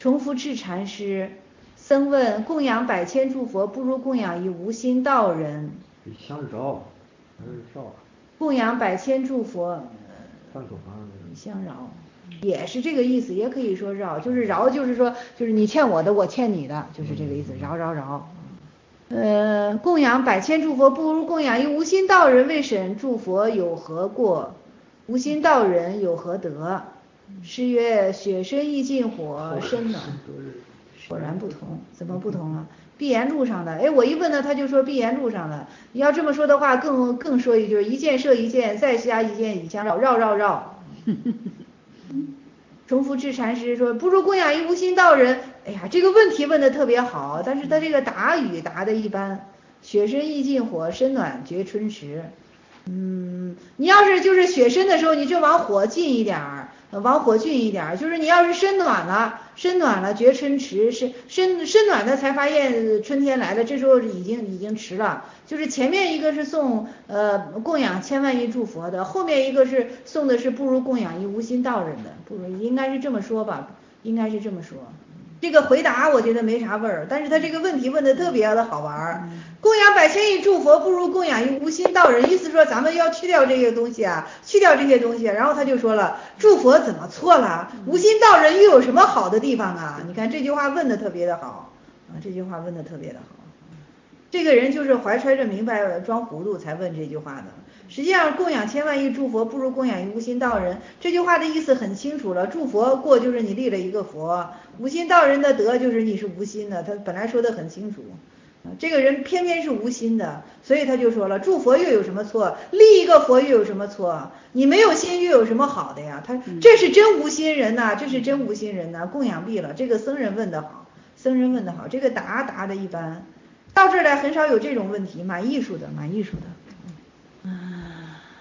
重复智禅师，僧问：供养百千诸佛，不如供养一无心道人。 相饶还是绕？ 供养百千诸佛，相饶，也是这个意思，也可以说饶，就是饶，就是说，就是你欠我的，我欠你的，就是这个意思，饶。供养百千诸佛，不如供养一无心道人。未审诸佛有何过？无心道人有何德？诗曰：雪深易近火，身暖。果然不同，怎么不同啊？碧岩路上的，哎，我一问呢，他就说碧岩路上的。你要这么说的话，更说一句，一箭射一箭，再加一箭以相绕。重复智禅师说：不如供养一无心道人。哎呀，这个问题问的特别好，但是他这个答语答的一般。雪深易近火，身暖觉春时。你要是就是雪深的时候，你就往火近一点儿，往火近一点儿。就是你要是身暖了，觉春迟，是身暖的才发现春天来了，这时候已经迟了。就是前面一个是送供养千万亿诸佛的，后面一个是送的是不如供养一无心道人的，不如应该是这么说吧，应该是这么说。这个回答我觉得没啥味儿，但是他这个问题问的特别的好玩。供养百千亿诸佛，不如供养一无心道人。意思说咱们要去掉这些东西啊，去掉这些东西。然后他就说了，诸佛怎么错了？无心道人又有什么好的地方啊？你看这句话问的特别的好啊，这句话问的特别的好。这个人就是怀揣着明白装糊涂才问这句话的。实际上供养千万亿诸佛，不如供养一无心道人。这句话的意思很清楚了，诸佛过就是你立了一个佛，无心道人的德就是你是无心的，他本来说的很清楚。这个人偏偏是无心的，所以他就说了，诸佛又有什么错？立一个佛又有什么错？你没有心又有什么好的呀？他这是真无心人呐，这是真无心人呐，供养毕了。这个僧人问得好，这个答的一般。到这儿来很少有这种问题，蛮艺术的。